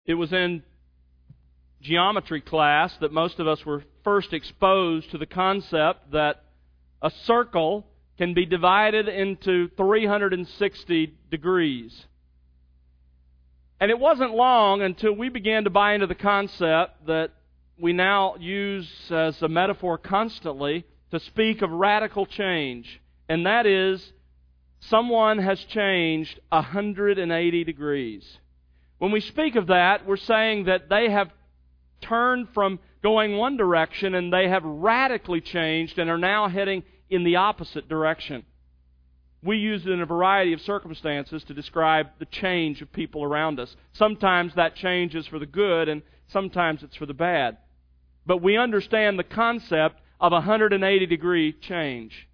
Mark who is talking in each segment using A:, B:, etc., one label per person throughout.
A: It was in geometry class that most of us were first exposed to the concept that a circle can be divided into 360 degrees. And it wasn't long until we began to buy into the concept that we now use as a metaphor constantly to speak of radical change. And that is, someone has changed 180 degrees. When we speak of that, we're saying that they have turned from going one direction and they have radically changed and are now heading in the opposite direction. We use it in a variety of circumstances to describe the change of people around us. Sometimes that change is for the good and sometimes it's for the bad. But we understand the concept of a 180-degree change.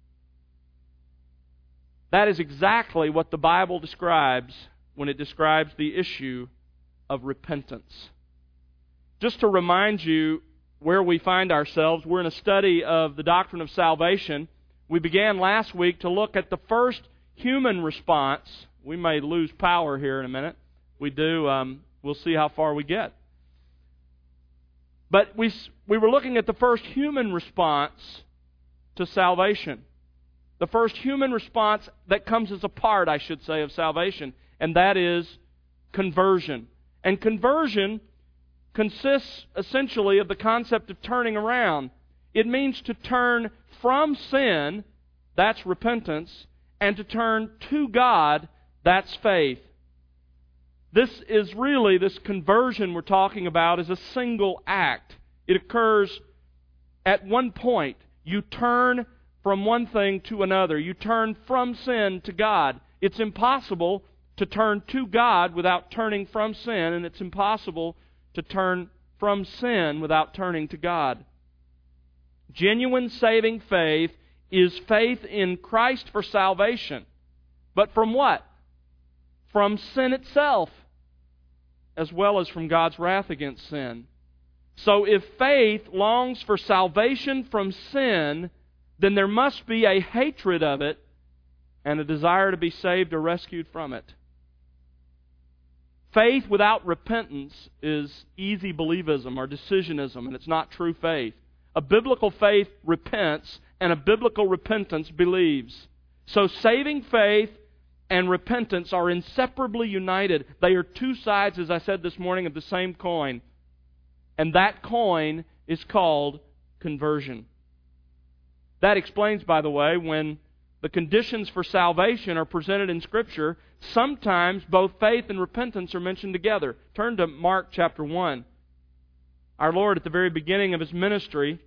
A: That is exactly what the Bible describes when it describes the issue of repentance. Just to remind you where we find ourselves, we're in a study of the doctrine of salvation. We began last week to look at the first human response. We may lose power here in a minute. We do. We'll see how far we get. But we were looking at the first human response to salvation. The first human response that comes as a part, I should say, of salvation. And that is conversion. And conversion consists essentially of the concept of turning around. It means to turn from sin, that's repentance, and to turn to God, that's faith. This conversion we're talking about is a single act. It occurs at one point. You turn from one thing to another. You turn from sin to God. It's impossible to turn to God without turning from sin, and it's impossible to turn from sin without turning to God. Genuine saving faith is faith in Christ for salvation. But from what? From sin itself, as well as from God's wrath against sin. So if faith longs for salvation from sin, then there must be a hatred of it and a desire to be saved or rescued from it. Faith without repentance is easy believism or decisionism, and it's not true faith. A biblical faith repents, and a biblical repentance believes. So saving faith and repentance are inseparably united. They are two sides, as I said this morning, of the same coin. And that coin is called conversion. That explains, by the way, when the conditions for salvation are presented in Scripture, sometimes both faith and repentance are mentioned together. Turn to Mark chapter 1. Our Lord, at the very beginning of His ministry,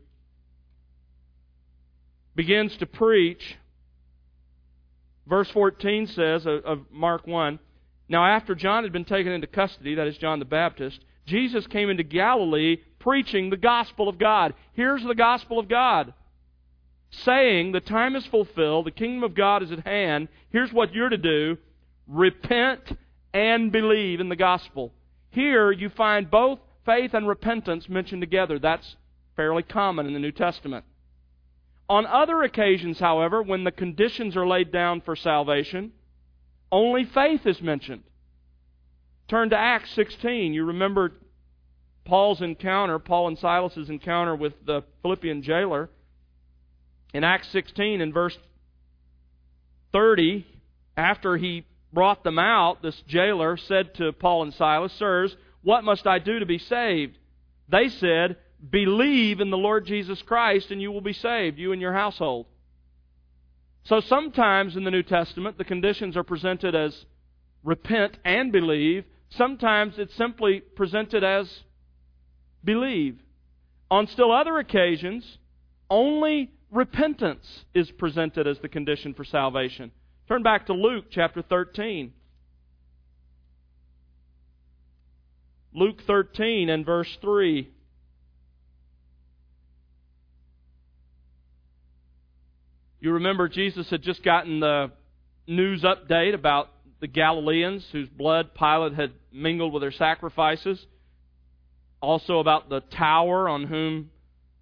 A: begins to preach. Verse 14 says of Mark 1, "Now after John had been taken into custody," that is John the Baptist, "Jesus came into Galilee preaching the gospel of God." Here's the gospel of God. "Saying, the time is fulfilled, the kingdom of God is at hand. Here's what you're to do. Repent and believe in the gospel." Here you find both faith and repentance mentioned together. That's fairly common in the New Testament. On other occasions, however, when the conditions are laid down for salvation, only faith is mentioned. Turn to Acts 16. You remember Paul and Silas' encounter with the Philippian jailer. In Acts 16, in verse 30, after he brought them out, this jailer said to Paul and Silas, "Sirs, what must I do to be saved?" They said, "Believe in the Lord Jesus Christ and you will be saved, you and your household." So sometimes in the New Testament, the conditions are presented as repent and believe. Sometimes it's simply presented as believe. On still other occasions, only repentance is presented as the condition for salvation. Turn back to Luke chapter 13. Luke 13 and verse 3. You remember Jesus had just gotten the news update about the Galileans whose blood Pilate had mingled with their sacrifices. Also about the tower on whom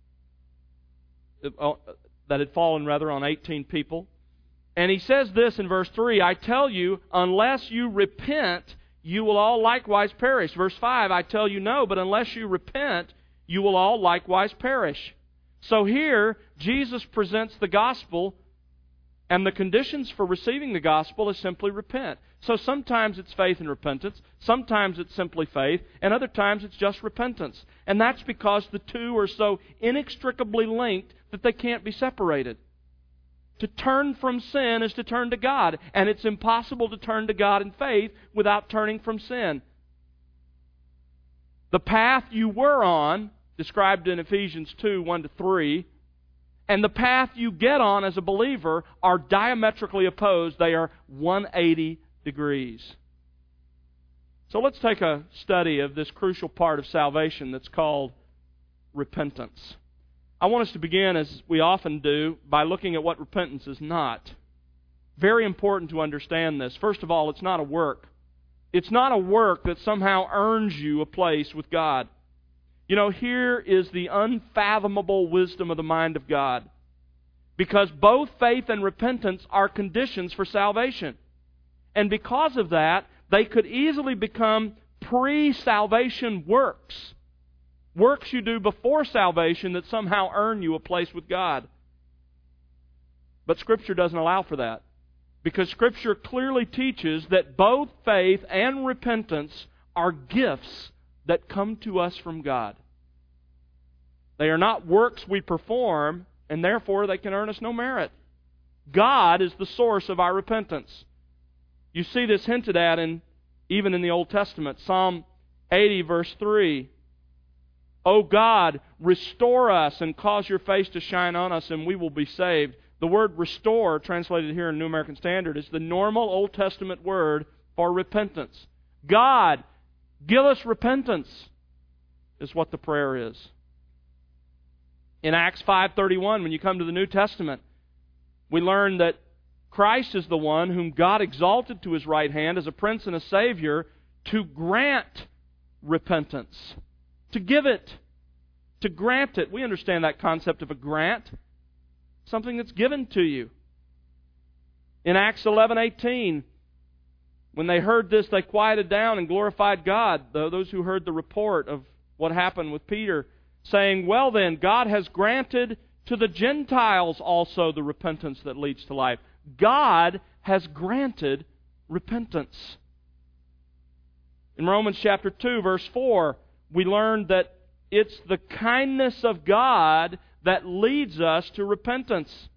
A: that had fallen on 18 people. And he says this in verse 3, "I tell you, unless you repent, you will all likewise perish. Verse 5, I tell you no, but unless you repent, you will all likewise perish. So here, Jesus presents the gospel, and the conditions for receiving the gospel is simply repent. So sometimes it's faith and repentance, sometimes it's simply faith, and other times it's just repentance. And that's because the two are so inextricably linked that they can't be separated. To turn from sin is to turn to God, and it's impossible to turn to God in faith without turning from sin. The path you were on, described in Ephesians 2, 1-3, and the path you get on as a believer are diametrically opposed. They are 180 degrees. So let's take a study of this crucial part of salvation that's called repentance. I want us to begin, as we often do, by looking at what repentance is not. Very important to understand this. First of all, it's not a work. It's not a work that somehow earns you a place with God. You know, here is the unfathomable wisdom of the mind of God. Because both faith and repentance are conditions for salvation. And because of that, they could easily become pre-salvation works. Works you do before salvation that somehow earn you a place with God. But Scripture doesn't allow for that. Because Scripture clearly teaches that both faith and repentance are gifts that come to us from God. They are not works we perform, and therefore they can earn us no merit. God is the source of our repentance. You see this hinted at even in the Old Testament. Psalm 80, verse 3. O God, restore us and cause your face to shine on us, and we will be saved. The word restore, translated here in New American Standard, is the normal Old Testament word for repentance. God, give us repentance, is what the prayer is. In Acts 5:31, when you come to the New Testament, we learn that Christ is the one whom God exalted to His right hand as a Prince and a Savior to grant repentance. To give it. To grant it. We understand that concept of a grant. Something that's given to you. In Acts 11:18, when they heard this, they quieted down and glorified God. Those who heard the report of what happened with Peter, saying, well then, God has granted to the Gentiles also the repentance that leads to life. God has granted repentance. In Romans chapter 2, verse 4, we learn that it's the kindness of God that leads us to repentance.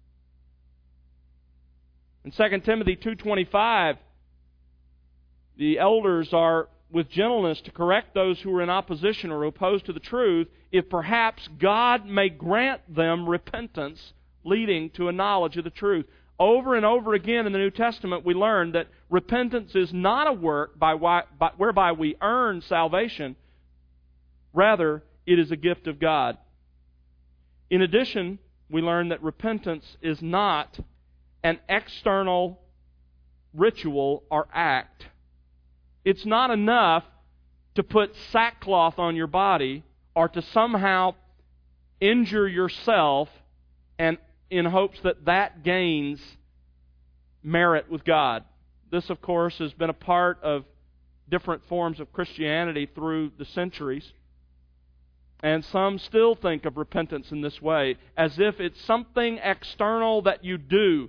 A: In 2 Timothy 2:25, the elders are with gentleness to correct those who are in opposition or opposed to the truth, if perhaps God may grant them repentance leading to a knowledge of the truth. Over and over again in the New Testament, we learn that repentance is not a work whereby we earn salvation. Rather, it is a gift of God. In addition, we learn that repentance is not an external ritual or act. It's not enough to put sackcloth on your body or to somehow injure yourself and in hopes that that gains merit with God. This, of course, has been a part of different forms of Christianity through the centuries. And some still think of repentance in this way, as if it's something external that you do,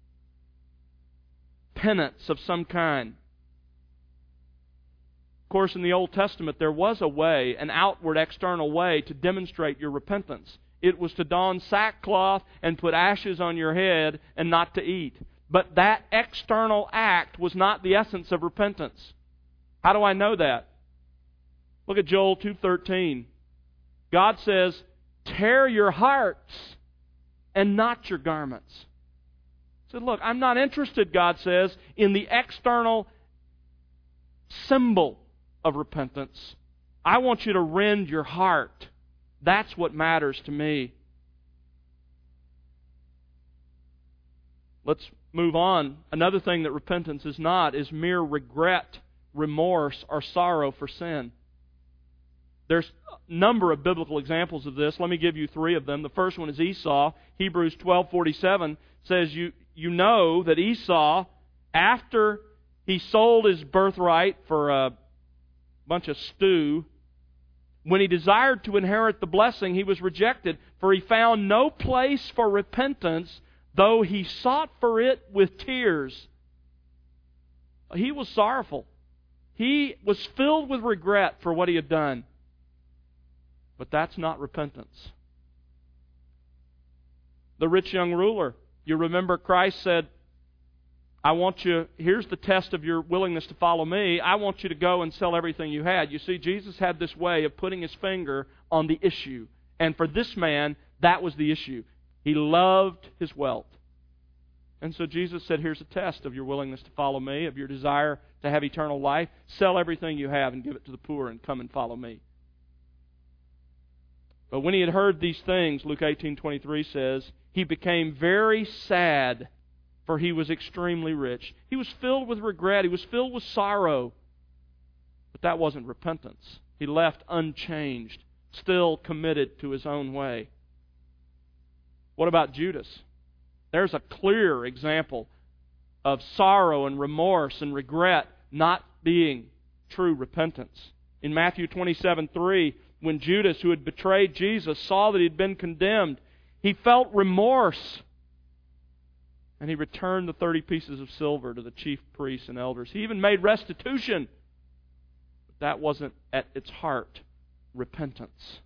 A: penance of some kind. Of course, in the Old Testament, there was a way, an outward, external way to demonstrate your repentance. It was to don sackcloth and put ashes on your head and not to eat. But that external act was not the essence of repentance. How do I know that? Look at Joel 2:13. God says, tear your hearts and not your garments. He said, look, I'm not interested, God says, in the external symbol of repentance. I want you to rend your heart. That's what matters to me. Let's move on. Another thing that repentance is not is mere regret, remorse, or sorrow for sin. There's a number of biblical examples of this. Let me give you three of them. The first one is Esau. Hebrews 12:47 says you know that Esau, after He sold his birthright for a bunch of stew. When he desired to inherit the blessing, he was rejected, for he found no place for repentance, though he sought for it with tears. He was sorrowful. He was filled with regret for what he had done. But that's not repentance. The rich young ruler, you remember Christ said, I want you, here's the test of your willingness to follow me. I want you to go and sell everything you had. You see, Jesus had this way of putting his finger on the issue. And for this man, that was the issue. He loved his wealth. And so Jesus said, here's a test of your willingness to follow me, of your desire to have eternal life. Sell everything you have and give it to the poor and come and follow me. But when he had heard these things, Luke 18:23 says, he became very sad, for he was extremely rich. He was filled with regret. He was filled with sorrow. But that wasn't repentance. He left unchanged, still committed to his own way. What about Judas? There's a clear example of sorrow and remorse and regret not being true repentance. In Matthew 27:3, when Judas, who had betrayed Jesus, saw that he had been condemned, he felt remorse. And he returned the 30 pieces of silver to the chief priests and elders. He even made restitution. But that wasn't at its heart repentance.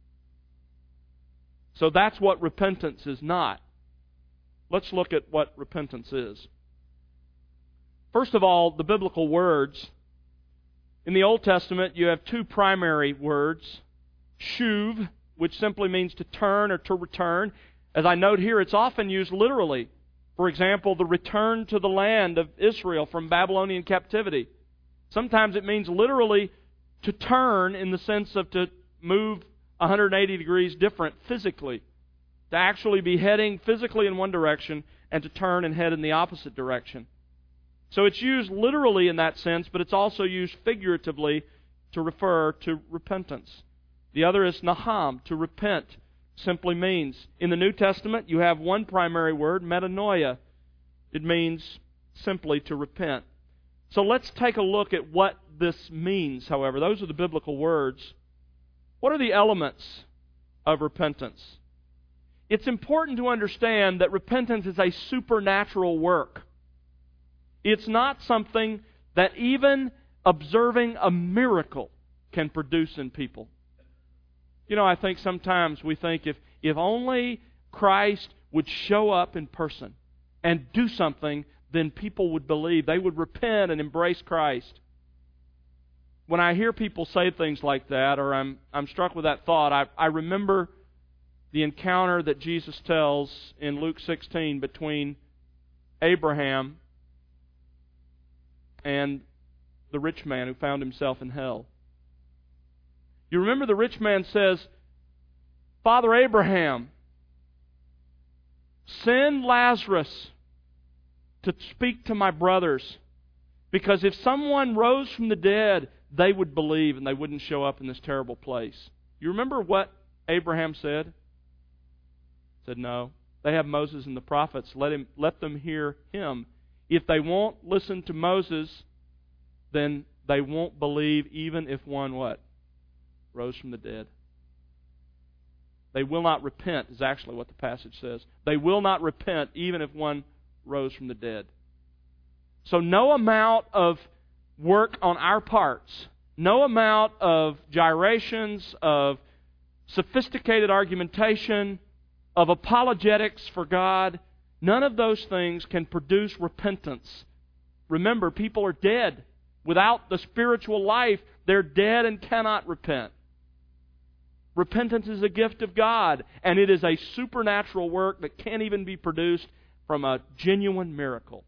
A: So that's what repentance is not. Let's look at what repentance is. First of all, the biblical words. In the Old Testament, you have two primary words. Shuv, which simply means to turn or to return. As I note here, it's often used literally. For example, the return to the land of Israel from Babylonian captivity. Sometimes it means literally to turn in the sense of to move 180 degrees different physically. To actually be heading physically in one direction and to turn and head in the opposite direction. So it's used literally in that sense, but it's also used figuratively to refer to repentance. The other is naham, to repent. Simply means, in the New Testament, you have one primary word, metanoia. It means simply to repent. So let's take a look at what this means, however. Those are the biblical words. What are the elements of repentance? It's important to understand that repentance is a supernatural work. It's not something that even observing a miracle can produce in people. You know, I think sometimes we think if only Christ would show up in person and do something, then people would believe. They would repent and embrace Christ. When I hear people say things like that, or I'm struck with that thought, I remember the encounter that Jesus tells in Luke 16 between Abraham and the rich man who found himself in hell. You remember the rich man says, Father Abraham, send Lazarus to speak to my brothers, because if someone rose from the dead, they would believe and they wouldn't show up in this terrible place. You remember what Abraham said? He said, no. They have Moses and the prophets. Let them hear him. If they won't listen to Moses, then they won't believe even if one what? Rose from the dead. They will not repent is actually what the passage says. They will not repent even if one rose from the dead. So no amount of work on our parts, no amount of gyrations, of sophisticated argumentation, of apologetics for God, none of those things can produce repentance. Remember, people are dead. Without the spiritual life, they're dead and cannot repent. Repentance is a gift of God, and it is a supernatural work that can't even be produced from a genuine miracle.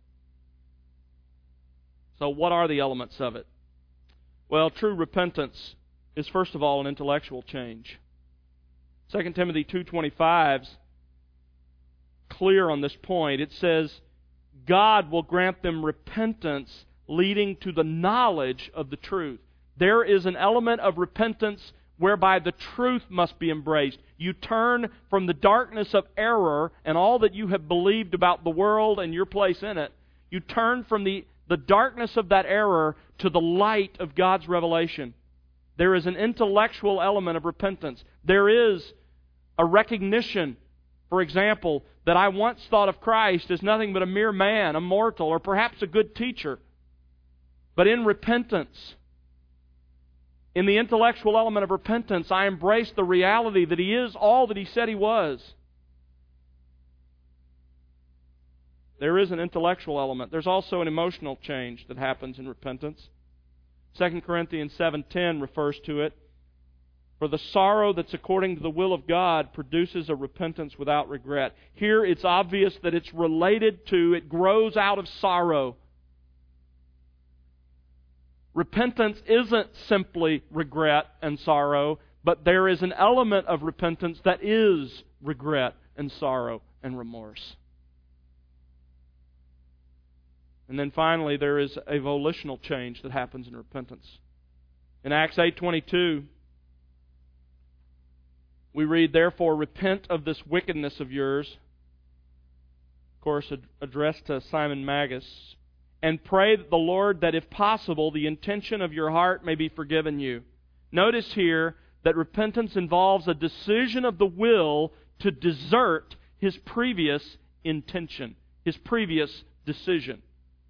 A: So what are the elements of it? Well, true repentance is first of all an intellectual change. 2 Timothy 2:25 is clear on this point. It says, God will grant them repentance leading to the knowledge of the truth. There is an element of repentance whereby the truth must be embraced. You turn from the darkness of error and all that you have believed about the world and your place in it. You turn from the the darkness of that error to the light of God's revelation. There is an intellectual element of repentance. There is a recognition, for example, that I once thought of Christ as nothing but a mere man, a mortal, or perhaps a good teacher. But in repentance, in the intellectual element of repentance, I embrace the reality that He is all that He said He was. There is an intellectual element. There's also an emotional change that happens in repentance. 2 Corinthians 7:10 refers to it. For the sorrow that's according to the will of God produces a repentance without regret. Here it's obvious that it's related to, it grows out of sorrow. Repentance isn't simply regret and sorrow, but there is an element of repentance that is regret and sorrow and remorse. And then finally, there is a volitional change that happens in repentance. In Acts 8:22, we read, "Therefore repent of this wickedness of yours," of course addressed to Simon Magus, "and pray that the Lord, that if possible, the intention of your heart may be forgiven you." Notice here that repentance involves a decision of the will to desert his previous intention, his previous decision.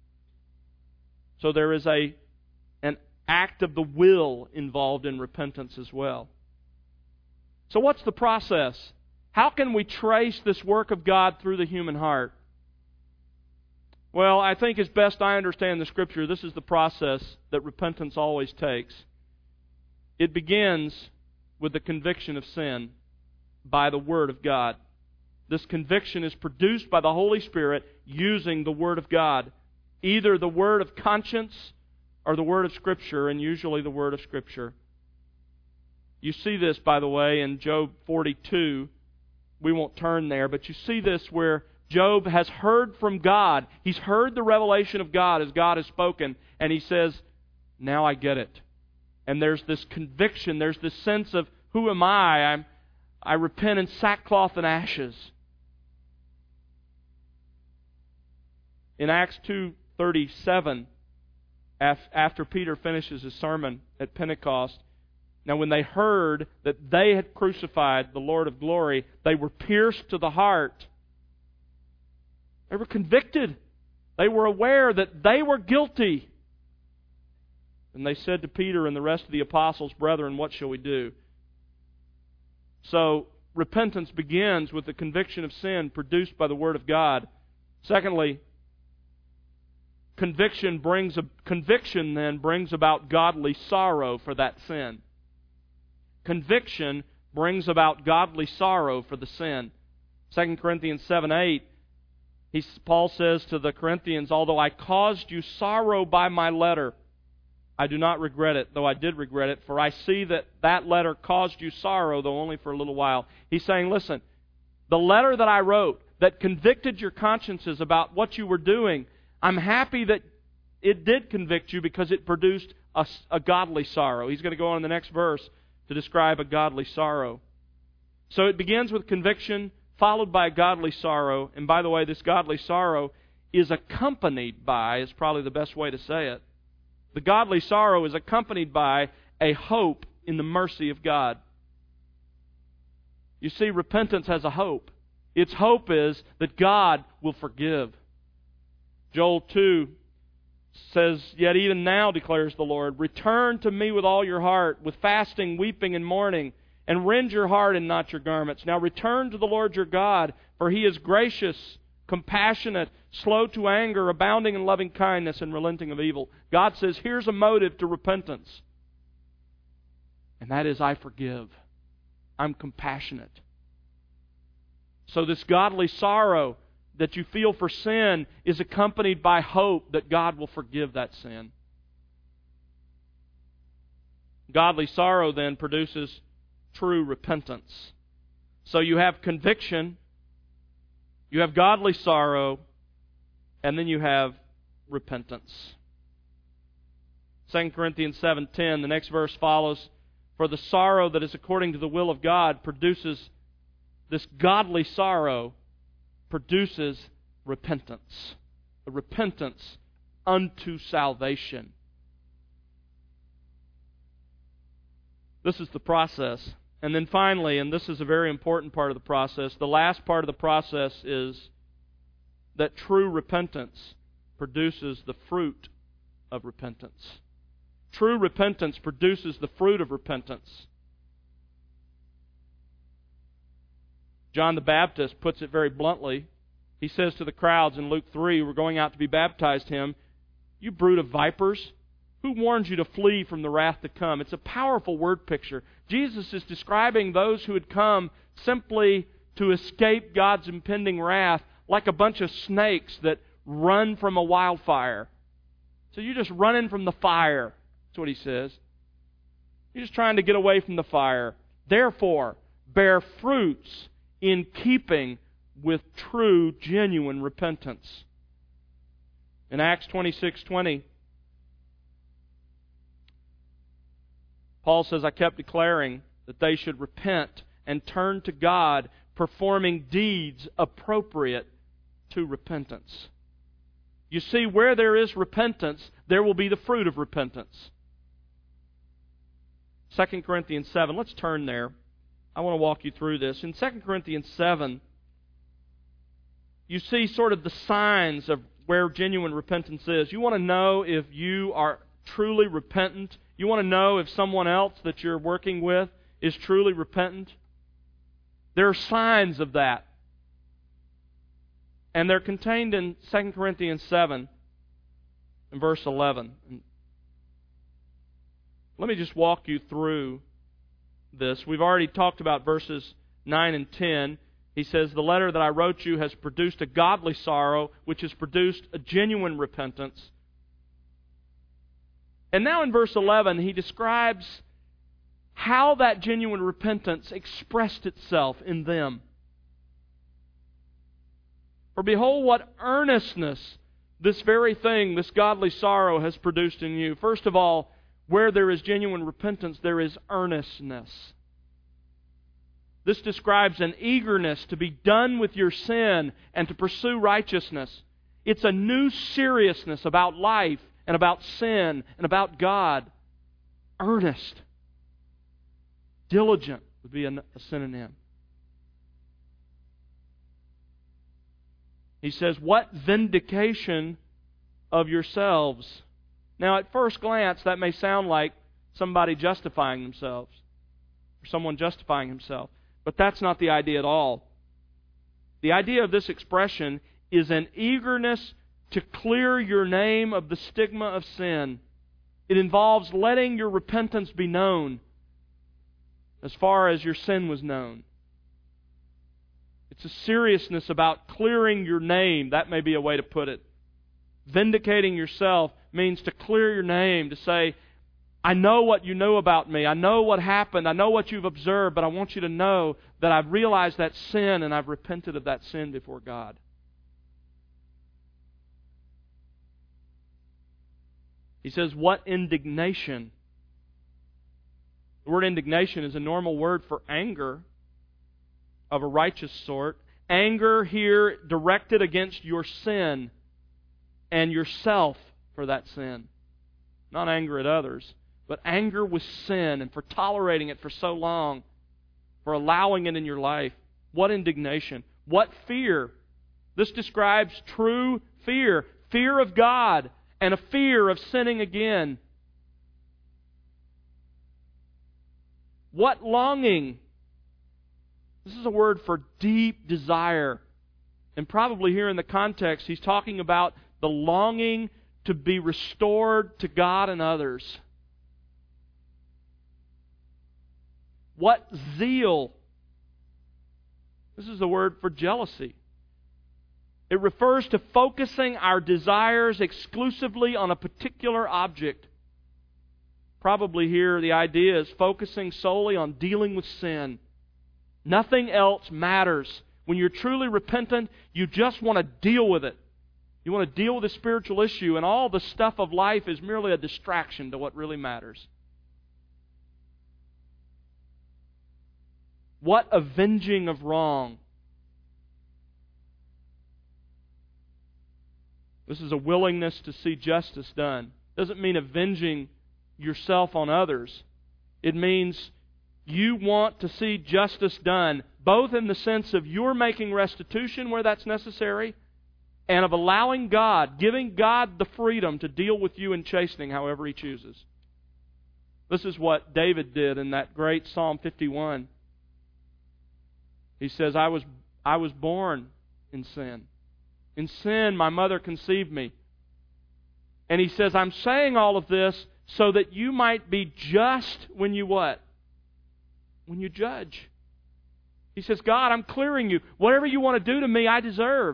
A: So there is an act of the will involved in repentance as well. So what's the process? How can we trace this work of God through the human heart? Well, I think as best I understand the Scripture, this is the process that repentance always takes. It begins with the conviction of sin by the Word of God. This conviction is produced by the Holy Spirit using the Word of God. Either the word of conscience or the word of Scripture, and usually the word of Scripture. You see this, by the way, in Job 42. We won't turn there, but you see this where Job has heard from God. He's heard the revelation of God as God has spoken, and he says, now I get it. And there's this conviction, there's this sense of, who am I? I repent in sackcloth and ashes. In Acts 2:37, after Peter finishes his sermon at Pentecost, now when they heard that they had crucified the Lord of glory, they were pierced to the heart. They were convicted. They were aware that they were guilty. And they said to Peter and the rest of the apostles, "Brethren, what shall we do?" So, repentance begins with the conviction of sin produced by the Word of God. Secondly, Conviction then brings about godly sorrow for that sin. Conviction brings about godly sorrow for the sin. 2 Corinthians 7:8, Paul says to the Corinthians, "Although I caused you sorrow by my letter, I do not regret it, though I did regret it, for I see that letter caused you sorrow, though only for a little while." He's saying, listen, the letter that I wrote that convicted your consciences about what you were doing, I'm happy that it did convict you because it produced a godly sorrow. He's going to go on in the next verse to describe a godly sorrow. So it begins with conviction, followed by a godly sorrow. And by the way, this godly sorrow is accompanied by, is probably the best way to say it. The godly sorrow is accompanied by a hope in the mercy of God. You see, repentance has a hope. Its hope is that God will forgive. Joel 2 says, "Yet even now, declares the Lord, return to me with all your heart, with fasting, weeping, and mourning, and rend your heart and not your garments. Now return to the Lord your God, for He is gracious, compassionate, slow to anger, abounding in loving kindness, and relenting of evil." God says, here's a motive to repentance. And that is, I forgive. I'm compassionate. So this godly sorrow that you feel for sin is accompanied by hope that God will forgive that sin. Godly sorrow then produces true repentance. So you have conviction, you have godly sorrow, and then you have repentance. 2 Corinthians 7:10, the next verse follows, "For the sorrow that is according to the will of God produces," this godly sorrow produces repentance. A repentance unto salvation. This is the process. And then finally, and this is a very important part of the process, the last part of the process is that true repentance produces the fruit of repentance. True repentance produces the fruit of repentance. John the Baptist puts it very bluntly. He says to the crowds in Luke 3, we're going out to be baptized him, "You brood of vipers, who warned you to flee from the wrath to come?" It's a powerful word picture. Jesus is describing those who had come simply to escape God's impending wrath like a bunch of snakes that run from a wildfire. So you're just running from the fire. That's what he says. You're just trying to get away from the fire. Therefore, bear fruits in keeping with true, genuine repentance. In Acts 26:20, Paul says, "I kept declaring that they should repent and turn to God, performing deeds appropriate to repentance." You see, where there is repentance, there will be the fruit of repentance. 2 Corinthians 7, let's turn there. I want to walk you through this. In 2 Corinthians 7, you see sort of the signs of where genuine repentance is. You want to know if you are truly repentant. You want to know if someone else that you're working with is truly repentant. There are signs of that. And they're contained in 2 Corinthians 7 and verse 11. Let me just walk you through this. We've already talked about verses 9 and 10. He says, "The letter that I wrote you has produced a godly sorrow, which has produced a genuine repentance." And now in verse 11, he describes how that genuine repentance expressed itself in them. "For behold, what earnestness this very thing, this godly sorrow, has produced in you." First of all, where there is genuine repentance, there is earnestness. This describes an eagerness to be done with your sin and to pursue righteousness. It's a new seriousness about life and about sin and about God. Earnest. Diligent would be a synonym. He says, "What vindication of yourselves." Now, at first glance, that may sound like somebody justifying themselves, or someone justifying himself. But that's not the idea at all. The idea of this expression is an eagerness to clear your name of the stigma of sin. It involves letting your repentance be known as far as your sin was known. It's a seriousness about clearing your name. That may be a way to put it. Vindicating yourself means to clear your name, to say, "I know what you know about me. I know what happened. I know what you've observed, but I want you to know that I've realized that sin and I've repented of that sin before God." He says, "What indignation." The word indignation is a normal word for anger of a righteous sort. Anger here directed against your sin and yourself for that sin. Not anger at others, but anger with sin and for tolerating it for so long, for allowing it in your life. What indignation. What fear. This describes true fear. Fear of God and a fear of sinning again. What longing. This is a word for deep desire. And probably here in the context, he's talking about the longing to be restored to God and others. What zeal. This is the word for jealousy. It refers to focusing our desires exclusively on a particular object. Probably here the idea is focusing solely on dealing with sin. Nothing else matters. When you're truly repentant, you just want to deal with it. You want to deal with a spiritual issue, and all the stuff of life is merely a distraction to what really matters. What avenging of wrong. This is a willingness to see justice done. Doesn't mean avenging yourself on others. It means you want to see justice done, both in the sense of you're making restitution where that's necessary, and of allowing God, giving God the freedom to deal with you in chastening however He chooses. This is what David did in that great Psalm 51. He says, I was born in sin. In sin my mother conceived me. And he says, I'm saying all of this so that you might be just when you what? When you judge. He says, God, I'm clearing you. Whatever you want to do to me, I deserve.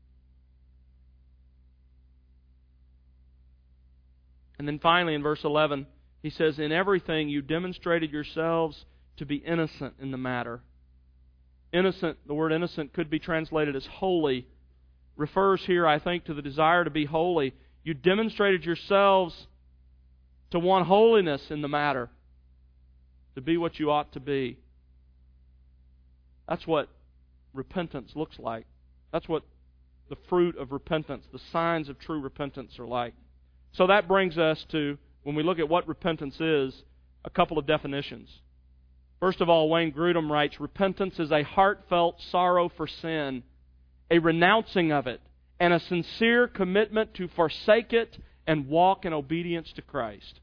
A: And then finally in verse 11, he says, in everything you demonstrated yourselves to be innocent in the matter. Innocent, the word innocent could be translated as holy. Refers here, I think, to the desire to be holy. You demonstrated yourselves to want holiness in the matter, to be what you ought to be. That's what repentance looks like. That's what the fruit of repentance, the signs of true repentance are like. So that brings us to, when we look at what repentance is, a couple of definitions. First of all, Wayne Grudem writes, repentance is a heartfelt sorrow for sin, a renouncing of it, and a sincere commitment to forsake it and walk in obedience to Christ.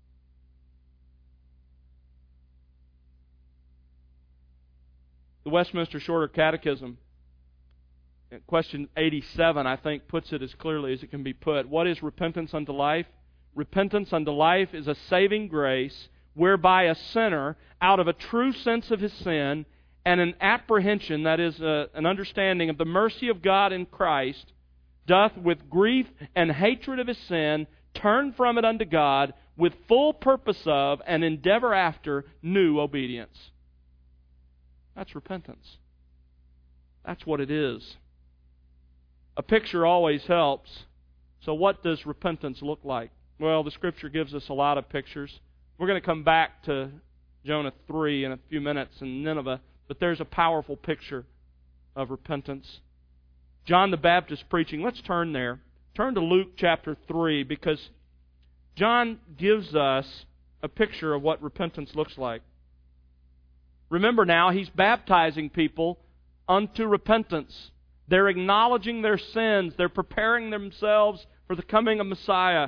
A: The Westminster Shorter Catechism, question 87, I think, puts it as clearly as it can be put. What is repentance unto life? Repentance unto life is a saving grace whereby a sinner, out of a true sense of his sin and an apprehension, that is, an understanding of the mercy of God in Christ, doth with grief and hatred of his sin turn from it unto God with full purpose of and endeavor after new obedience. That's repentance. That's what it is. A picture always helps. So what does repentance look like? Well, the Scripture gives us a lot of pictures. We're going to come back to Jonah 3 in a few minutes and Nineveh, but there's a powerful picture of repentance. John the Baptist preaching. Let's turn there. Turn to Luke chapter 3, because John gives us a picture of what repentance looks like. Remember now, he's baptizing people unto repentance. They're acknowledging their sins. They're preparing themselves for the coming of Messiah.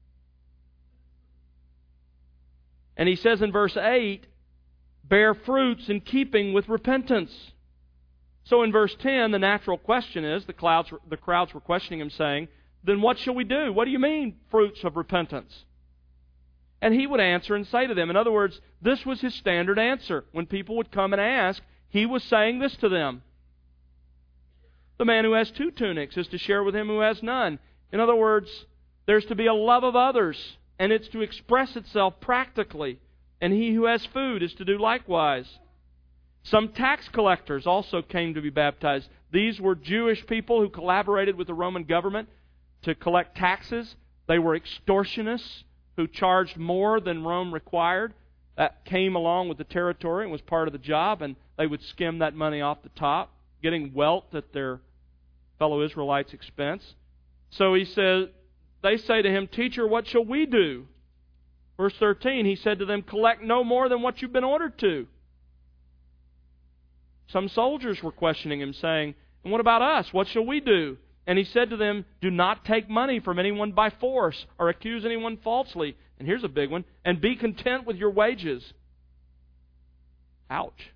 A: And he says in verse 8, bear fruits in keeping with repentance. So in verse 10, the natural question is, the crowds were questioning him, saying, then what shall we do? What do you mean, fruits of repentance? And he would answer and say to them, in other words, this was his standard answer. When people would come and ask, he was saying this to them. The man who has 2 tunics is to share with him who has none. In other words, there's to be a love of others, and it's to express itself practically. And he who has food is to do likewise. Some tax collectors also came to be baptized. These were Jewish people who collaborated with the Roman government to collect taxes. They were extortionists who charged more than Rome required. That came along with the territory and was part of the job, and they would skim that money off the top, getting wealth at their fellow Israelites' expense. So he says, they say to him, Teacher, what shall we do? Verse 13, he said to them, collect no more than what you've been ordered to. Some soldiers were questioning him, saying, and what about us? What shall we do? And he said to them, do not take money from anyone by force or accuse anyone falsely. And here's a big one, and be content with your wages. Ouch.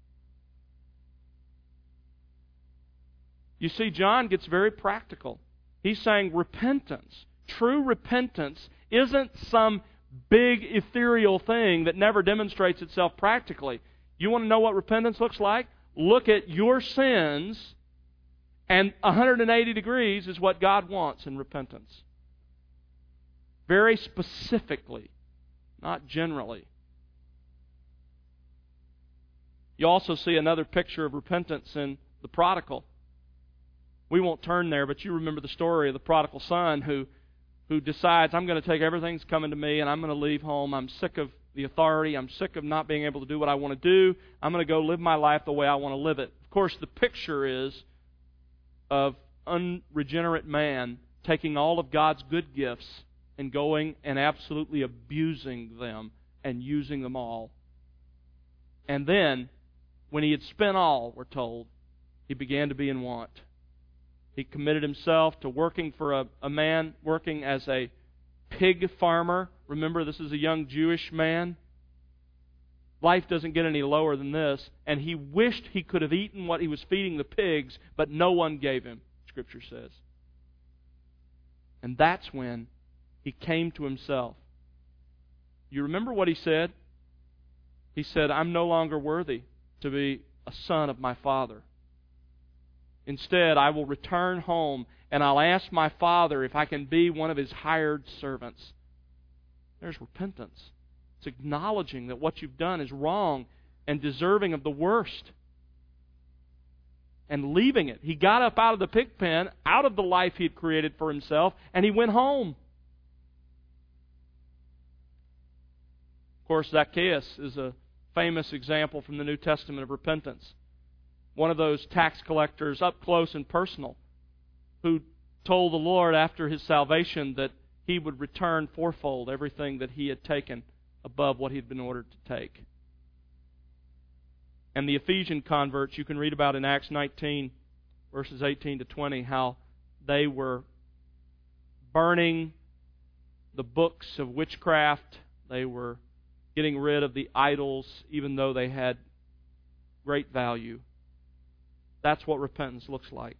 A: You see, John gets very practical. He's saying repentance, true repentance, isn't some big ethereal thing that never demonstrates itself practically. You want to know what repentance looks like? Look at your sins, and 180 degrees is what God wants in repentance. Very specifically, not generally. You also see another picture of repentance in the prodigal. We won't turn there, but you remember the story of the prodigal son who decides, I'm going to take everything that's coming to me and I'm going to leave home. I'm sick of the authority. I'm sick of not being able to do what I want to do. I'm going to go live my life the way I want to live it. Of course, the picture is of unregenerate man taking all of God's good gifts and going and absolutely abusing them and using them all. And then, when he had spent all, we're told, he began to be in want. He committed himself to working for a man, working as a pig farmer. Remember, this is a young Jewish man. Life doesn't get any lower than this. And he wished he could have eaten what he was feeding the pigs, but no one gave him, Scripture says. And that's when he came to himself. You remember what he said? He said, I'm no longer worthy to be a son of my father. Instead, I will return home and I'll ask my father if I can be one of his hired servants. There's repentance. It's acknowledging that what you've done is wrong and deserving of the worst. And leaving it. He got up out of the pig pen, out of the life he had created for himself, and he went home. Of course, Zacchaeus is a famous example from the New Testament of repentance. One of those tax collectors, up close and personal, who told the Lord after his salvation that he would return fourfold everything that he had taken above what he had been ordered to take. And the Ephesian converts, you can read about in Acts 19, verses 18 to 20, how they were burning the books of witchcraft. They were getting rid of the idols, even though they had great value. That's what repentance looks like.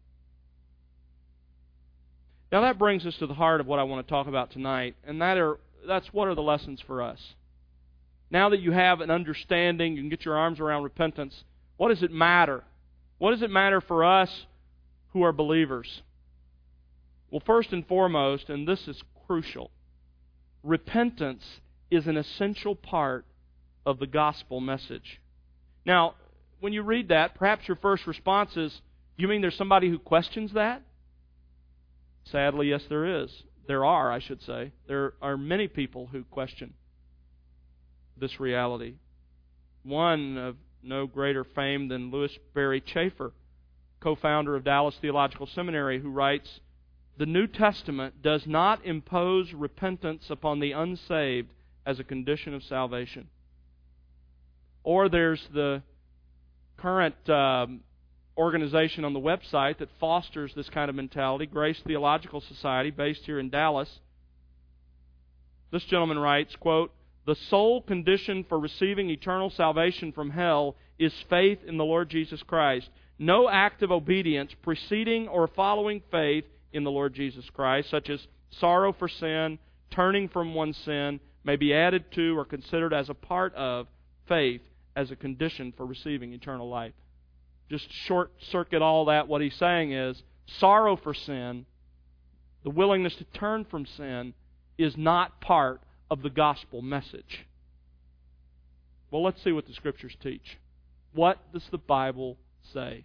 A: Now that brings us to the heart of what I want to talk about tonight, and that's what are the lessons for us. Now that you have an understanding, you can get your arms around repentance, what does it matter? What does it matter for us who are believers? Well, first and foremost, and this is crucial, repentance is an essential part of the gospel message. Now, when you read that, perhaps your first response is, you mean there's somebody who questions that? Sadly, yes, there is. There are, I should say. There are many people who question this reality. One of no greater fame than Louis Berry Chafer, co-founder of Dallas Theological Seminary, who writes, "The New Testament does not impose repentance upon the unsaved as a condition of salvation." Or there's the current organization on the website that fosters this kind of mentality, Grace Theological Society, based here in Dallas. This gentleman writes, quote, "The sole condition for receiving eternal salvation from hell is faith in the Lord Jesus Christ. No act of obedience preceding or following faith in the Lord Jesus Christ, such as sorrow for sin, turning from one's sin, may be added to or considered as a part of faith as a condition for receiving eternal life." Just short circuit all that, what he's saying is, sorrow for sin, the willingness to turn from sin, is not part of the gospel message. Well, let's see what the Scriptures teach. What does the Bible say?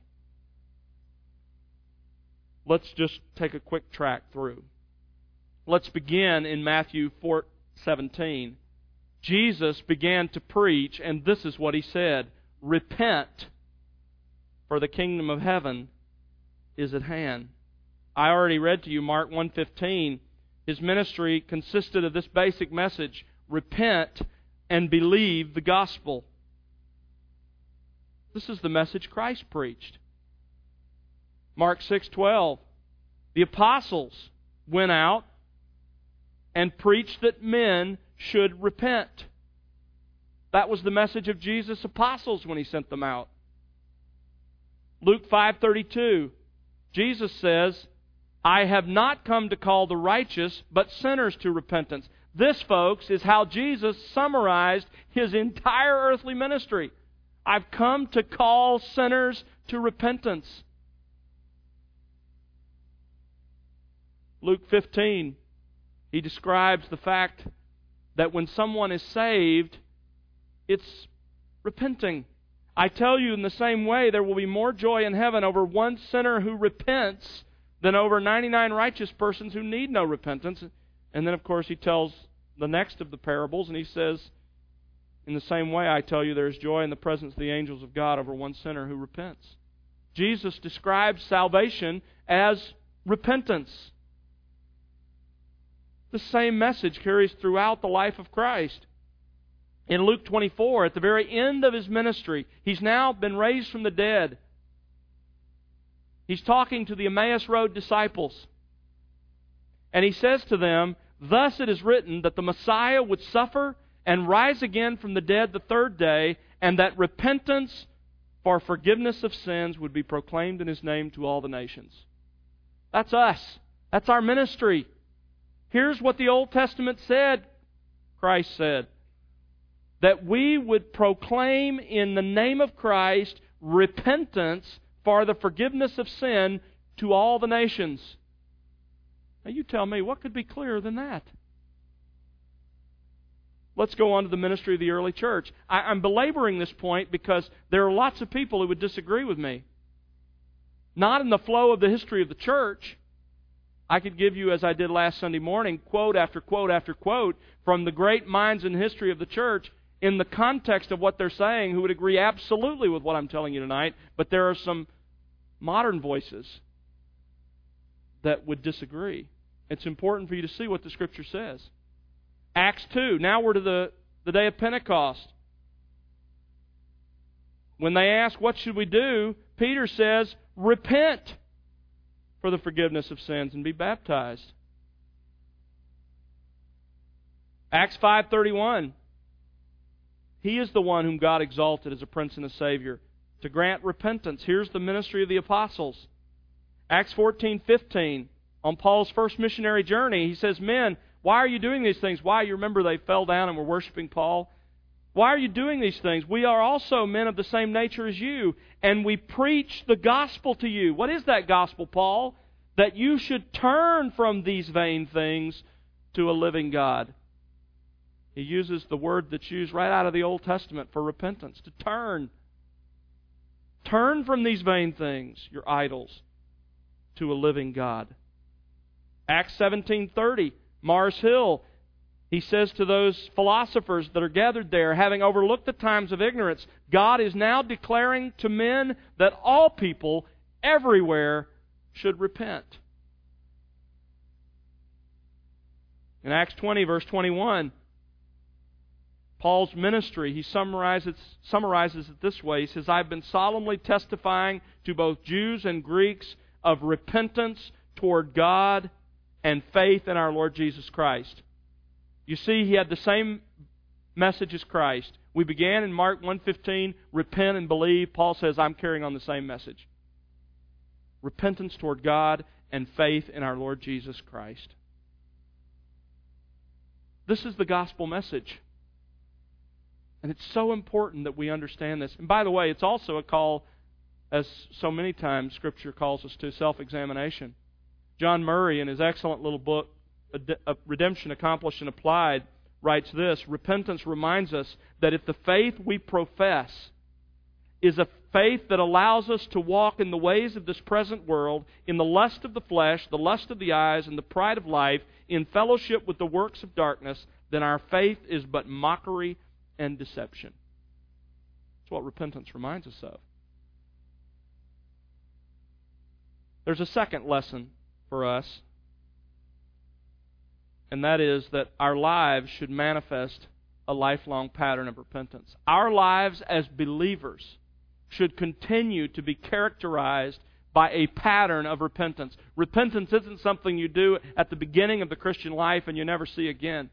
A: Let's just take a quick track through. Let's begin in Matthew 4:17. Jesus began to preach, and this is what he said, "Repent, for the kingdom of heaven is at hand." I already read to you Mark 1:15. His ministry consisted of this basic message, repent and believe the gospel. This is the message Christ preached. Mark 6:12. The apostles went out and preached that men should repent. That was the message of Jesus' apostles when he sent them out. Luke 5:32, Jesus says, "I have not come to call the righteous, but sinners to repentance." This, folks, is how Jesus summarized his entire earthly ministry. I've come to call sinners to repentance. Luke 15, he describes the fact that when someone is saved, it's repenting. "I tell you, in the same way, there will be more joy in heaven over one sinner who repents than over 99 righteous persons who need no repentance." And then, of course, he tells the next of the parables, and he says, "In the same way, I tell you, there is joy in the presence of the angels of God over one sinner who repents." Jesus describes salvation as repentance. The same message carries throughout the life of Christ. In Luke 24, at the very end of His ministry, He's now been raised from the dead. He's talking to the Emmaus Road disciples. And He says to them, "Thus it is written that the Messiah would suffer and rise again from the dead the third day, and that repentance for forgiveness of sins would be proclaimed in His name to all the nations." That's us. That's our ministry. Here's what the Old Testament said, Christ said, that we would proclaim in the name of Christ repentance for the forgiveness of sin to all the nations. Now you tell me, what could be clearer than that? Let's go on to the ministry of the early church. I'm belaboring this point because there are lots of people who would disagree with me. Not in the flow of the history of the church. I could give you, as I did last Sunday morning, quote after quote after quote from the great minds in history of the church in the context of what they're saying who would agree absolutely with what I'm telling you tonight, but there are some modern voices that would disagree. It's important for you to see what the Scripture says. Acts 2, now we're to the day of Pentecost. When they ask, what should we do? Peter says, repent for the forgiveness of sins and be baptized. Acts 5:31. He is the one whom God exalted as a prince and a Savior to grant repentance. Here's the ministry of the apostles. Acts 14:15. On Paul's first missionary journey, he says, "Men, why are you doing these things?" Why? You remember they fell down and were worshiping Paul. "Why are you doing these things? We are also men of the same nature as you, and we preach the gospel to you." What is that gospel, Paul? That you should turn from these vain things to a living God. He uses the word that's used right out of the Old Testament for repentance, to turn. Turn from these vain things, your idols, to a living God. Acts 17:30, Mars Hill. He says to those philosophers that are gathered there, having overlooked the times of ignorance, God is now declaring to men that all people everywhere should repent. In Acts 20, verse 21, Paul's ministry, he summarizes it this way. He says, "I've been solemnly testifying to both Jews and Greeks of repentance toward God and faith in our Lord Jesus Christ." You see, he had the same message as Christ. We began in Mark 1:15, repent and believe. Paul says, I'm carrying on the same message. Repentance toward God and faith in our Lord Jesus Christ. This is the gospel message. And it's so important that we understand this. And by the way, it's also a call, as so many times Scripture calls us to, self-examination. John Murray, in his excellent little book, Redemption Accomplished and Applied, writes this: repentance reminds us that if the faith we profess is a faith that allows us to walk in the ways of this present world, in the lust of the flesh, the lust of the eyes, and the pride of life, in fellowship with the works of darkness, then our faith is but mockery and deception. That's what repentance reminds us of. There's a second lesson for us, and that is that our lives should manifest a lifelong pattern of repentance. Our lives as believers should continue to be characterized by a pattern of repentance. Repentance isn't something you do at the beginning of the Christian life and you never see again.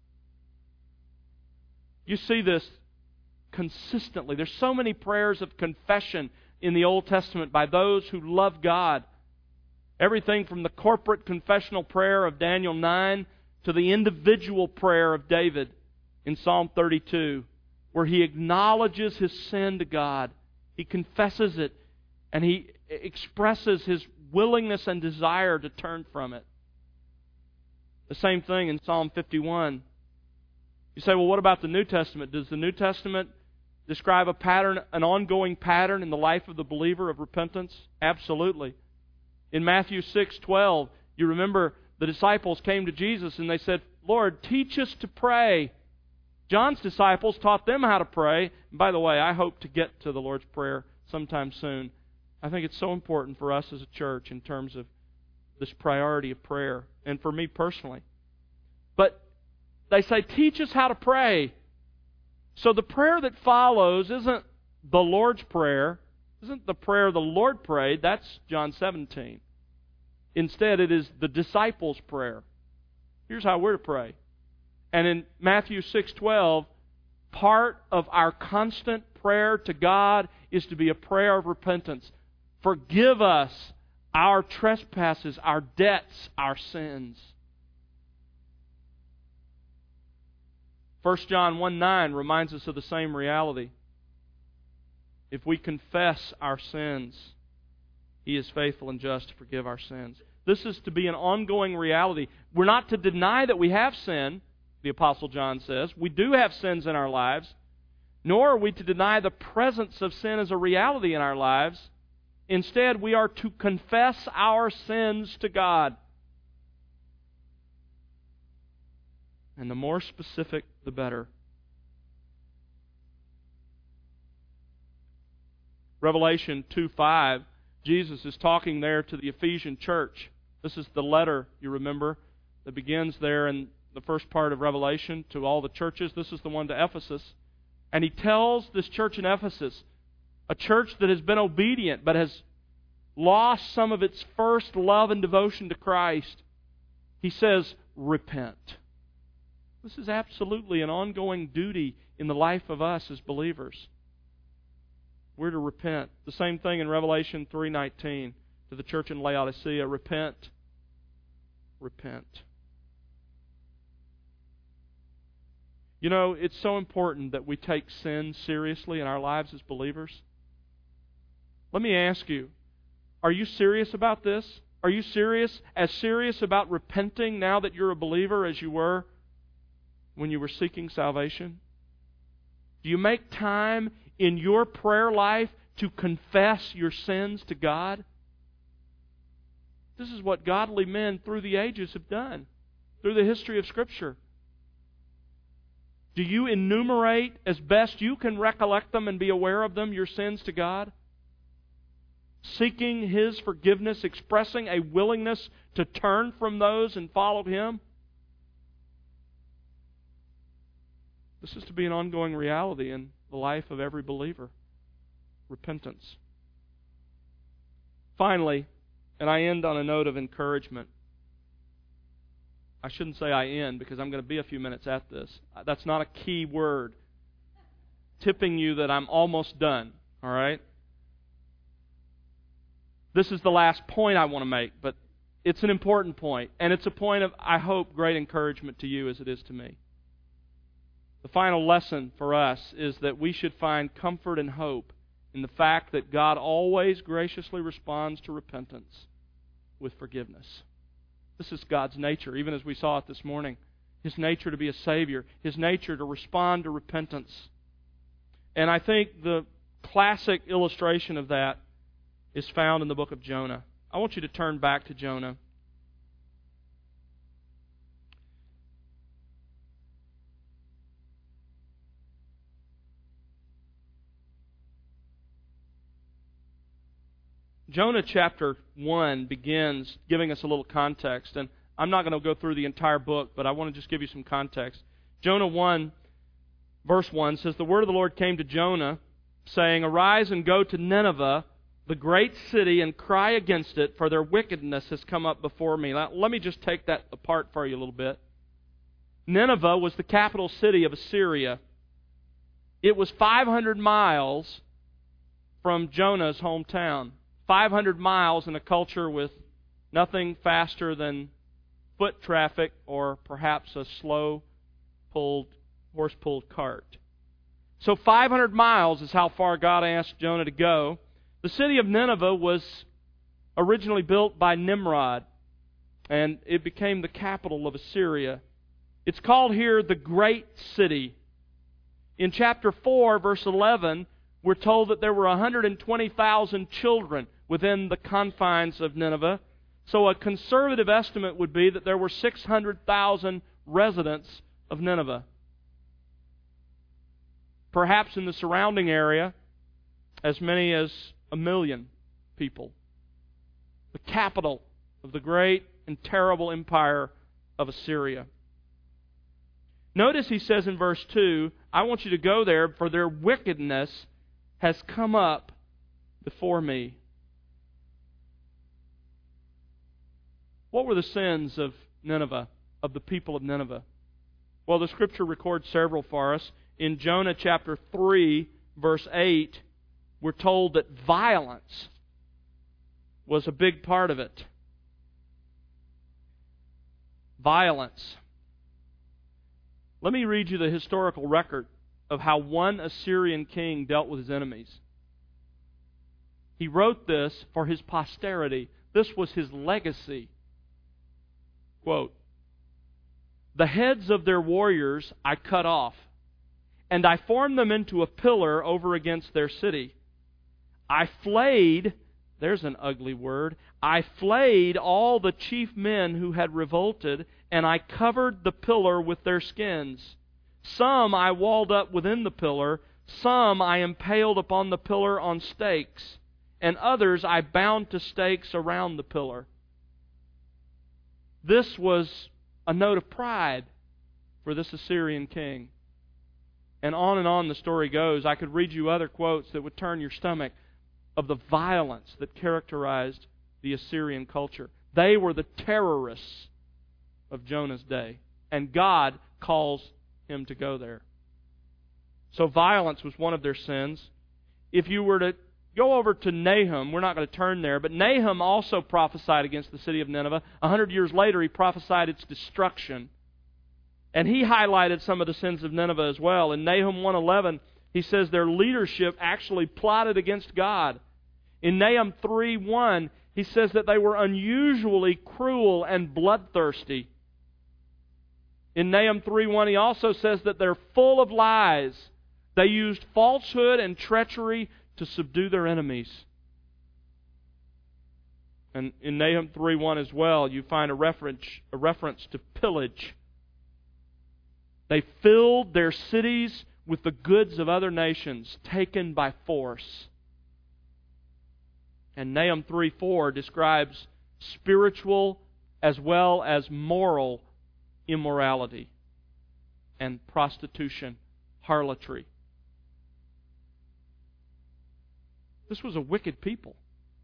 A: You see this consistently. There's so many prayers of confession in the Old Testament by those who love God. Everything from the corporate confessional prayer of Daniel 9 to the individual prayer of David in Psalm 32, where he acknowledges his sin to God. He confesses it, and he expresses his willingness and desire to turn from it. The same thing in Psalm 51. You say, well, what about the New Testament? Does the New Testament describe a pattern, an ongoing pattern in the life of the believer of repentance? Absolutely. In Matthew 6:12, you remember the disciples came to Jesus and they said, Lord, teach us to pray. John's disciples taught them how to pray. And by the way, I hope to get to the Lord's Prayer sometime soon. I think it's so important for us as a church in terms of this priority of prayer, and for me personally. But they say, teach us how to pray. So the prayer that follows isn't the Lord's Prayer, isn't the prayer the Lord prayed. That's John 17. Instead, it is the disciples' prayer. Here's how we're to pray. And in Matthew 6:12, part of our constant prayer to God is to be a prayer of repentance. Forgive us our trespasses, our debts, our sins. 1 John 1:9 reminds us of the same reality. If we confess our sins, He is faithful and just to forgive our sins. This is to be an ongoing reality. We're not to deny that we have sin, the Apostle John says. We do have sins in our lives. Nor are we to deny the presence of sin as a reality in our lives. Instead, we are to confess our sins to God. And the more specific, the better. Revelation 2:5, Jesus is talking there to the Ephesian church. This is the letter, you remember, that begins there in the first part of Revelation to all the churches. This is the one to Ephesus. And he tells this church in Ephesus, a church that has been obedient but has lost some of its first love and devotion to Christ, he says, repent. This is absolutely an ongoing duty in the life of us as believers. We're to repent. The same thing in Revelation 3:19 to the church in Laodicea. Repent. Repent. You know, it's so important that we take sin seriously in our lives as believers. Let me ask you, are you serious about this? Are you as serious about repenting now that you're a believer as you were when you were seeking salvation? Do you make time in your prayer life to confess your sins to God? This is what godly men through the ages have done, through the history of Scripture. Do you enumerate, as best you can recollect them and be aware of them, your sins to God? Seeking His forgiveness, expressing a willingness to turn from those and follow Him? This is to be an ongoing reality in the life of every believer. Repentance. Finally, and I end on a note of encouragement. I shouldn't say I end because I'm going to be a few minutes at this. That's not a key word. Tipping you that I'm almost done. All right? This is the last point I want to make, but it's an important point. And it's a point of, I hope, great encouragement to you as it is to me. The final lesson for us is that we should find comfort and hope in the fact that God always graciously responds to repentance with forgiveness. This is God's nature, even as we saw it this morning. His nature to be a Savior. His nature to respond to repentance. And I think the classic illustration of that is found in the book of Jonah. I want you to turn back to Jonah. Jonah chapter 1 begins giving us a little context, and I'm not going to go through the entire book, but I want to just give you some context. Jonah 1, verse 1 says, "The word of the Lord came to Jonah, saying, Arise and go to Nineveh, the great city, and cry against it, for their wickedness has come up before me." Now, let me just take that apart for you a little bit. Nineveh was the capital city of Assyria. It was 500 miles from Jonah's hometown. 500 miles in a culture with nothing faster than foot traffic or perhaps a horse-pulled cart. So 500 miles is how far God asked Jonah to go. The city of Nineveh was originally built by Nimrod, and it became the capital of Assyria. It's called here the Great City. In chapter 4, verse 11, we're told that there were 120,000 children within the confines of Nineveh. So a conservative estimate would be that there were 600,000 residents of Nineveh. Perhaps in the surrounding area, as many as 1 million people. The capital of the great and terrible empire of Assyria. Notice he says in verse 2, I want you to go there, for their wickedness has come up before me. What were the sins of Nineveh, of the people of Nineveh? Well, the Scripture records several for us. In Jonah chapter 3, verse 8, we're told that violence was a big part of it. Violence. Let me read you the historical record of how one Assyrian king dealt with his enemies. He wrote this for his posterity. This was his legacy. Quote, the heads of their warriors I cut off, and I formed them into a pillar over against their city. I flayed, there's an ugly word, I flayed all the chief men who had revolted, and I covered the pillar with their skins. Some I walled up within the pillar, some I impaled upon the pillar on stakes, and others I bound to stakes around the pillar. This was a note of pride for this Assyrian king. And on the story goes. I could read you other quotes that would turn your stomach of the violence that characterized the Assyrian culture. They were the terrorists of Jonah's day. And God calls him to go there. So violence was one of their sins. If you were to go over to Nahum, we're not going to turn there, but Nahum also prophesied against the city of Nineveh. 100 years later, he prophesied its destruction. And he highlighted some of the sins of Nineveh as well. In Nahum 1:11, he says their leadership actually plotted against God. In Nahum 3:1, he says that they were unusually cruel and bloodthirsty. In Nahum 3:1, he also says that they're full of lies. They used falsehood and treachery to subdue their enemies. And in Nahum 3:1 as well, you find a reference to pillage. They filled their cities with the goods of other nations, taken by force. And Nahum 3:4 describes spiritual as well as moral immorality and prostitution, harlotry. This was a wicked people.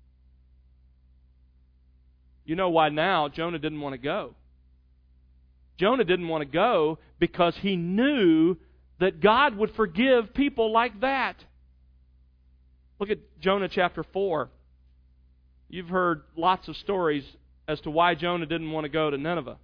A: You know why now Jonah didn't want to go. Jonah didn't want to go because he knew that God would forgive people like that. Look at Jonah chapter 4. You've heard lots of stories as to why Jonah didn't want to go to Nineveh.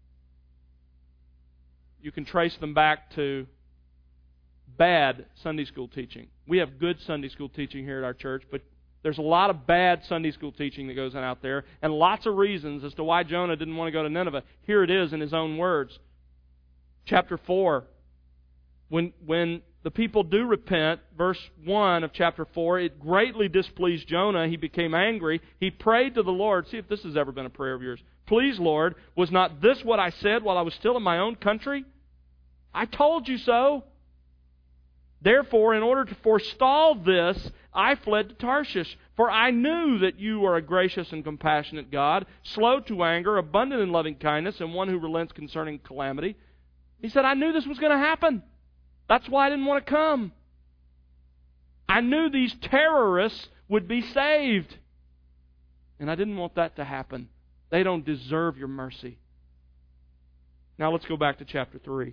A: You can trace them back to bad Sunday school teaching. We have good Sunday school teaching here at our church, but there's a lot of bad Sunday school teaching that goes on out there, and lots of reasons as to why Jonah didn't want to go to Nineveh. Here it is in his own words. Chapter 4. When the people do repent, verse 1 of chapter 4, it greatly displeased Jonah. He became angry. He prayed to the Lord. See if this has ever been a prayer of yours. Please, Lord, was not this what I said while I was still in my own country? I told you so. Therefore, in order to forestall this, I fled to Tarshish, for I knew that you are a gracious and compassionate God, slow to anger, abundant in loving kindness, and one who relents concerning calamity. He said, I knew this was going to happen. That's why I didn't want to come. I knew these terrorists would be saved. And I didn't want that to happen. They don't deserve your mercy. Now let's go back to chapter 3.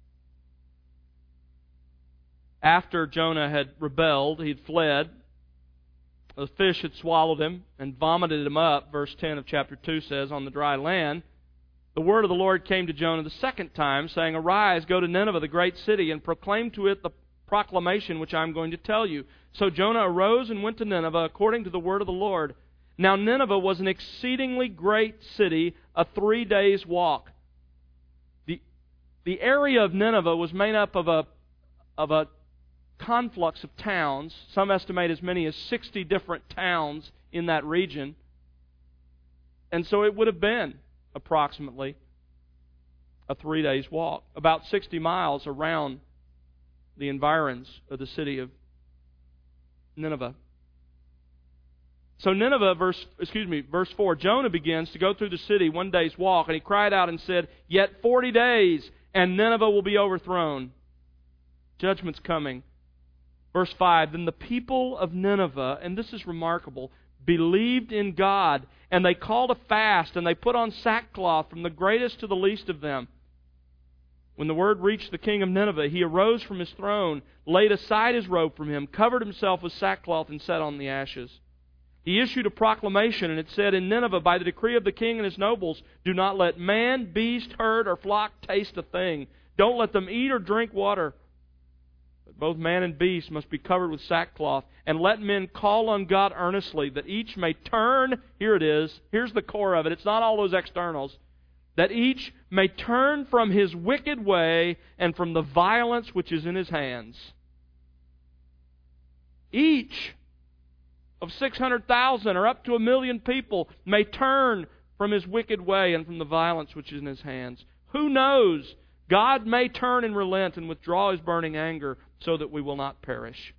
A: After Jonah had rebelled, he'd fled. The fish had swallowed him and vomited him up, verse 10 of chapter 2 says, on the dry land. The word of the Lord came to Jonah the second time, saying, Arise, go to Nineveh, the great city, and proclaim to it the proclamation which I am going to tell you. So Jonah arose and went to Nineveh according to the word of the Lord. Now Nineveh was an exceedingly great city, a 3 days' walk. The area of Nineveh was made up of a conflux of towns. Some estimate as many as 60 different towns in that region. And so it would have been approximately a 3 days' walk, about 60 miles around the environs of the city of Nineveh. So Nineveh, verse 4, Jonah begins to go through the city 1 day's walk, and he cried out and said, Yet 40 days, and Nineveh will be overthrown. Judgment's coming. Verse 5, then the people of Nineveh, and this is remarkable, believed in God, and they called a fast, and they put on sackcloth from the greatest to the least of them. When the word reached the king of Nineveh, he arose from his throne, laid aside his robe from him, covered himself with sackcloth, and sat on the ashes. He issued a proclamation, and it said, in Nineveh, by the decree of the king and his nobles, do not let man, beast, herd, or flock taste a thing. Don't let them eat or drink water. But both man and beast must be covered with sackcloth. And let men call on God earnestly, that each may turn, here it is, here's the core of it, it's not all those externals, that each may turn from his wicked way and from the violence which is in his hands. Each of 600,000 or up to 1 million people may turn from his wicked way and from the violence which is in his hands. Who knows? God may turn and relent and withdraw His burning anger so that we will not perish.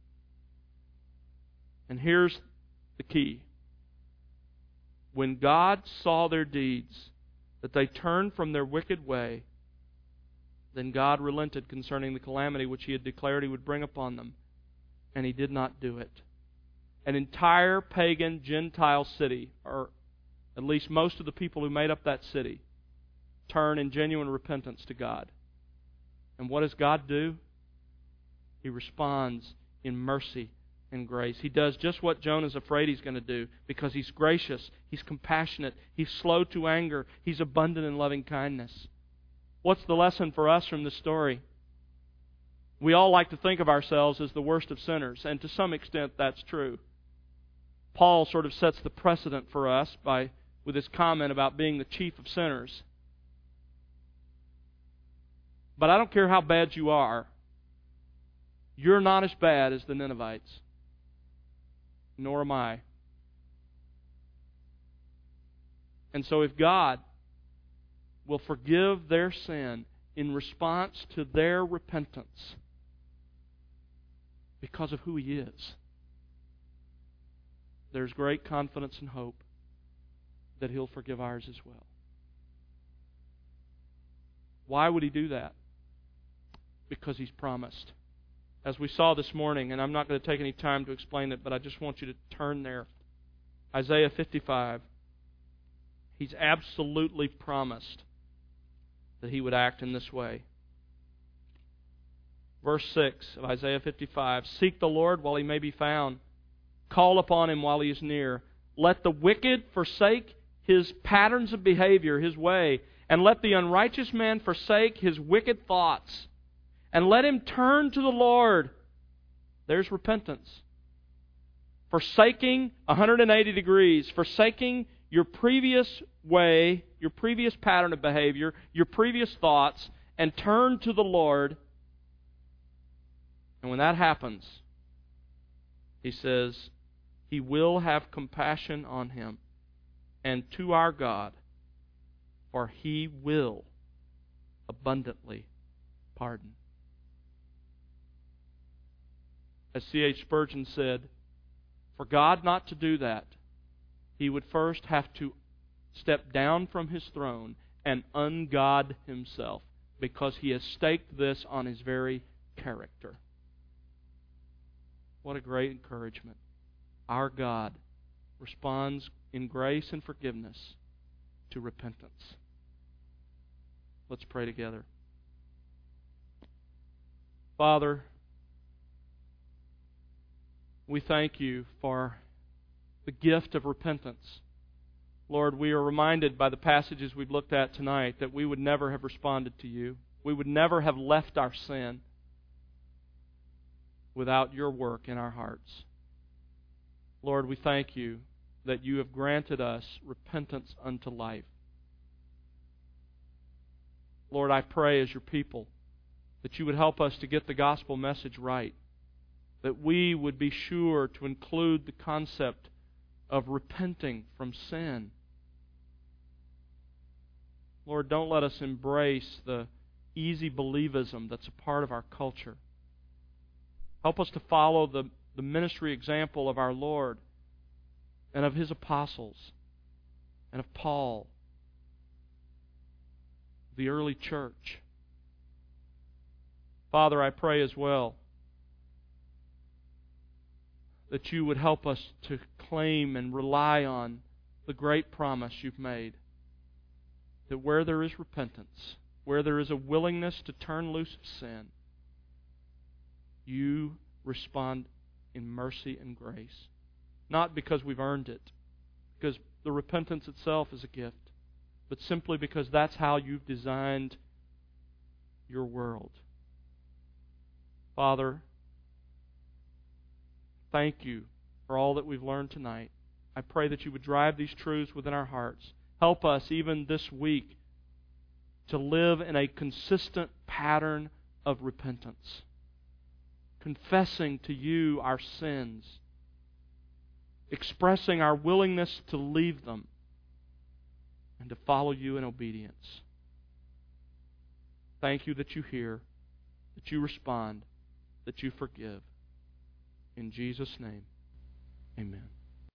A: And here's the key. When God saw their deeds, that they turned from their wicked way, then God relented concerning the calamity which He had declared He would bring upon them, and He did not do it. An entire pagan Gentile city, or at least most of the people who made up that city, turn in genuine repentance to God. And what does God do? He responds in mercy and grace. He does just what Jonah's afraid he's going to do, because He's gracious, He's compassionate, He's slow to anger, He's abundant in loving kindness. What's the lesson for us from this story? We all like to think of ourselves as the worst of sinners, and to some extent that's true. Paul sort of sets the precedent for us with his comment about being the chief of sinners. But I don't care how bad you are, you're not as bad as the Ninevites. Nor am I. And so if God will forgive their sin in response to their repentance because of who He is, there's great confidence and hope that He'll forgive ours as well. Why would He do that? Because He's promised. As we saw this morning, and I'm not going to take any time to explain it, but I just want you to turn there. Isaiah 55. He's absolutely promised that He would act in this way. Verse 6 of Isaiah 55, seek the Lord while He may be found. Call upon Him while He is near. Let the wicked forsake his patterns of behavior, his way, and let the unrighteous man forsake his wicked thoughts. And let him turn to the Lord. There's repentance. Forsaking 180 degrees, forsaking your previous way, your previous pattern of behavior, your previous thoughts, and turn to the Lord. And when that happens, He says, He will have compassion on him and to our God, for He will abundantly pardon. As C.H. Spurgeon said, for God not to do that, He would first have to step down from His throne and ungod Himself, because He has staked this on His very character. What a great encouragement. Our God responds in grace and forgiveness to repentance. Let's pray together. Father, we thank You for the gift of repentance. Lord, we are reminded by the passages we've looked at tonight that we would never have responded to You. We would never have left our sin without Your work in our hearts. Lord, we thank You that You have granted us repentance unto life. Lord, I pray as Your people that You would help us to get the gospel message right, that we would be sure to include the concept of repenting from sin. Lord, don't let us embrace the easy believism that's a part of our culture. Help us to follow the ministry example of our Lord and of His apostles and of Paul, the early church. Father, I pray as well that you would help us to claim and rely on the great promise you've made, that where there is repentance, where there is a willingness to turn loose of sin, you respond in mercy and grace. Not because we've earned it, because the repentance itself is a gift, but simply because that's how you've designed your world. Father, thank you for all that we've learned tonight. I pray that you would drive these truths within our hearts. Help us even this week to live in a consistent pattern of repentance, confessing to you our sins, expressing our willingness to leave them and to follow you in obedience. Thank you that you hear, that you respond, that you forgive. In Jesus' name.